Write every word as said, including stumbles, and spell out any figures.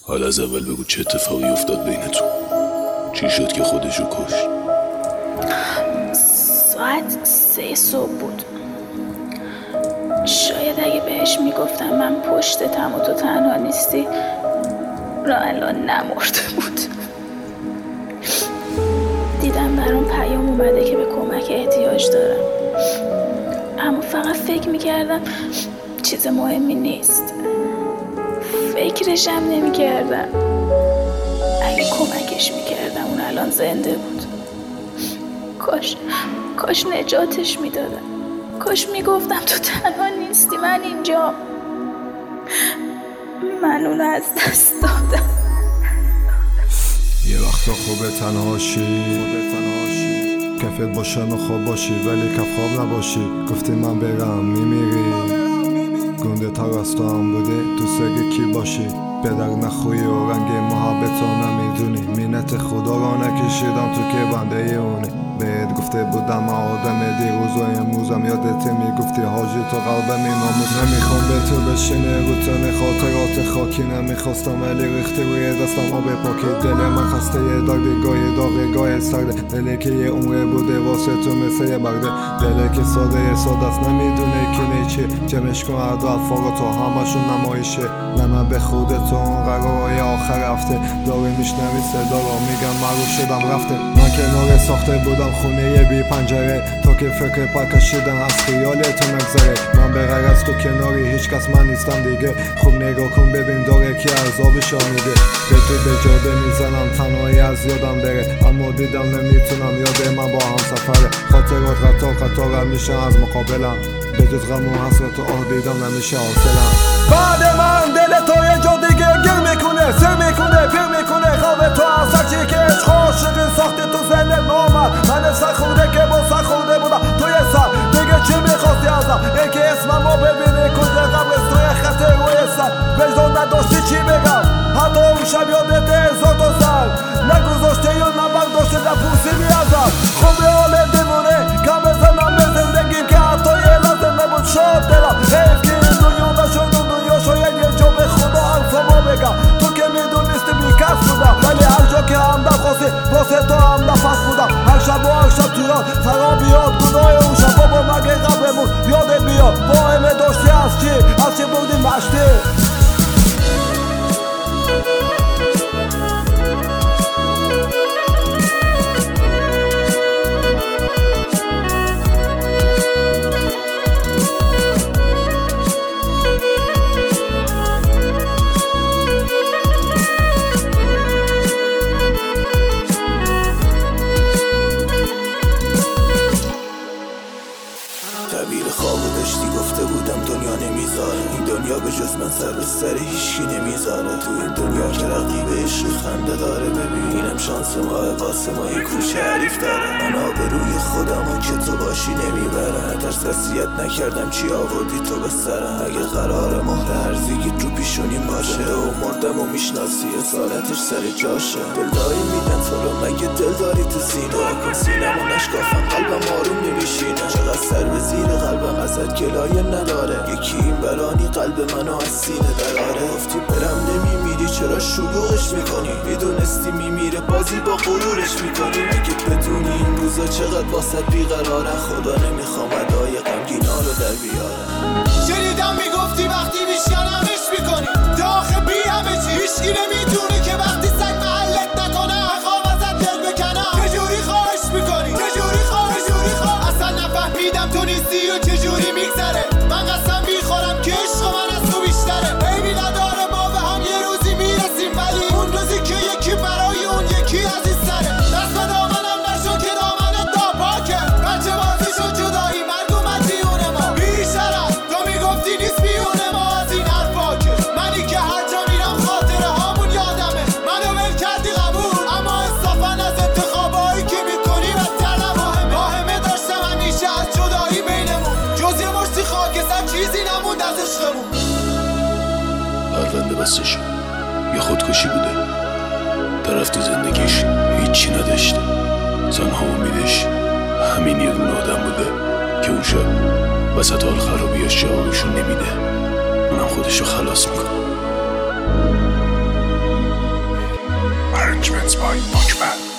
حالا از اول بگو چه اتفاقی افتاد بینتون؟ چی شد که خودشو کشت؟ ساعت سه صبح بود. شاید اگه بهش میگفتم من پشتتم و تو تنها نیستی را الان نمرده بود. دیدم برام پیام اومده که به کمک احتیاج دارم، اما فقط فکر میکردم چیز مهمی نیست. فکرشم نمیکردم اگه کمکش میکردم اون الان زنده بود. کاش کاش نجاتش میدادم. کاش میگفتم تو تنها نیستی، من اینجا. من اونو از دست دادم. یه وقتا خوبه تنهاشی، کفت باشن و خواب باشی ولی کف خواب نباشی. گفتی من برم میمیری، گنده ترستا هم بوده تو سگ کی باشی. پدر نخوی و رنگ محبت رو نمیدونی، مینت خدا رو نکشیدم تو که بنده اونی. بهت گفته بودم من آدم دیروز و امروزم، یادت میگفتی حاجی تو قلبمی ناموز. نمیخوام به تو بشینه رو تن خاطرات خاکی، نمیخواستم ولی ریختی روی دستم آب پاکی. دل من خسته یه دردی گاهی داغی گاهی سرده، دلی که یه عمره بوده واسه تو مثل یه برده. دلی که ساده یه ساده است نمیدونه که نیچه، جمعش کن عرض افاق تو همشون نمایشه. نه به خودت اون قرارای آخر هفته داره میشنوی صدا رو میگم مرو شدم رفته. من کنار ساخته بودم خونه یه بی پنجره، تا که فکر پر کشیدن از خیالتو نگذره. من به غیر از تو کناری هیچ کس من نیستم دیگه. خوب نگاه کن ببین داره که عذابشو میده. به تو به جاده میزنم تنهایی از یادم بره، اما دیدم نمیتونم یاده من با هم سفره. خاطرات قطار قطار میشن از مقابلم، به جز غم و حسرت و آه دیدم نمیشه حاصلم. بعد من دل تو یه جا دیگه گل میکنه، سر میکنه، پیر میکنه. خواب تو از هرچی که عشق عاشقی ساختی تو ذهنت نامد. من سر خورده که با سر خورده بودم توی سر. دیگه چی میخواستی ازم؟ ای که اسممو ببینی کجا قبرس توی خطه روی سر. وجدان نداشتی چی بگم؟ حتی اون شب یادت هزار تا سر نگذاشته یا نبرداشته نپرسی ازم. خوب به حال دیوونه کم بزنم به زندگیم که حتی یه لحظه نبود شاد دلم. حیف که این دنیا نشد و دنیا شاید یه جا به خدا حرفمو بگم. تو که میدونستی بیکس بودم، ولی هر جا که همدم خواستی واسه تو هم نفس بودم. هر شب و هر شب تیران خرابیات گناه اون شب بابا مگه قبرمون یادت بیاد. واهمه داشتی از چی؟ از چی بودی مشتی؟ تعبیر خوابو داشتی گفته بودم دنیا نمیذاره، این دنیا به جز من سر به سر هیچکی نمیذاره. تو این دنیا که رقیب عشق خنده داره، ببینم شانس ماه واسه ما یه کوچه حریف داره. من آبروی خودم و که تو باشی نمیبره، نترس وصیت نکردم چی آوردی تو به سرم. اگه قرار مهر هرزگیت رو پیشونیم باشه و مردم و میشناسی اصالتش سر جاشه. دلداری میدن تو رو مگه دل داری تو سینه؟ کن سینم و نشکافم قلبم آروم نمیشینه. چقدر سر به زیر قلبم ازت گلایه نداره، یکی این برانی قلب منو از سینه دراره. گفتی برم نمیمیری چرا شلوغش میکنی؟ میدونستی میمیره بازی با غرورش میکنی. اگه بدونی این روزا چقدر واسط بیقراره، خدا نمیخوام ادای غمگینا رو در بیاره. شنیدم میگفتی وقتی میشکنمش میکنی داخل بی همه چی. هیچکی نمیدونه که وقتی سگ محلت نکنه میخوام ازت دل بکنم. چجوری خواهش میکنی؟ چجوری خواهش چجوری خواهش اصلا نفهمیدم تو نیستی و چجوری میگذره. من قسم میخورم که عشق من از تو بیشتره. عیبی نداره ما به هم یه روزی میرسیم، ولی اون روزی که یکی برای اون یکی عزیز سره. دست به دامنم نشو که دامنت ناپاکه. بچه بازی شد جدایی مرگ و مدیون ما. بیشرف تو میگفتی نیست بیون ما از این حرفاکه. منی که هر جا میرم خاطره هامون یادمه. منو ول کردی قبول، اما انصافا از انتخابایی که میکنی بدتر نماهمه. واهمه داشتم همیشه از جدایی بینمون، جز یه مشتی خاکستر چیزی نموند از عشقمون. پرونده بستش یه خودکشی بوده، طرف تو زندگیش هیچی نداشته، تنها امیدش همین یه دونه آدم بوده که اون شب وسط حال خرابیاش جوابشون نمیده، اونم خودشو خلاص میکنه. Arrangements by Muchman.